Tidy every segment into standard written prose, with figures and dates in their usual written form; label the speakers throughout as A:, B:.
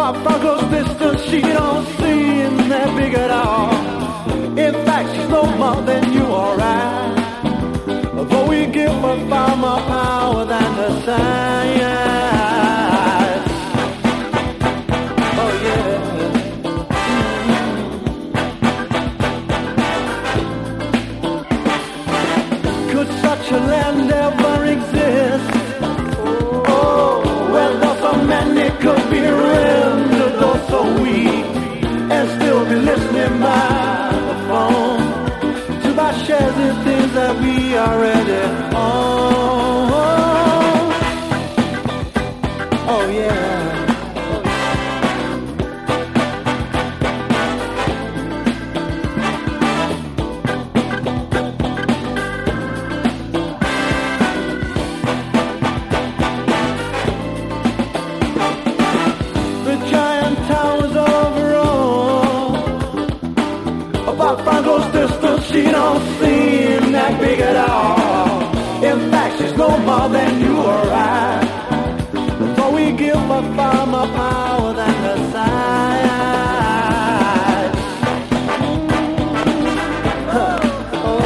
A: From close distance, she don't seem that big at all. In fact, she's no more than you or I. Though we give her far more power than the science. Oh yeah. Could such a land ever exist? Oh, where thus so many could be rendered though so weak, and still be listening by the phone to my shares and things that we already own. Oh yeah. From close distance, she don't seem that big at all. In fact, she's no more than you or I. So we give her far more power than the science. Oh.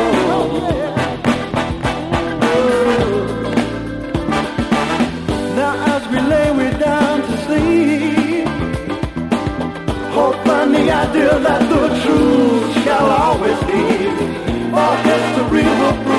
A: Now as we lay we down to sleep, hope on the idea that the truth shall always be, for history will prove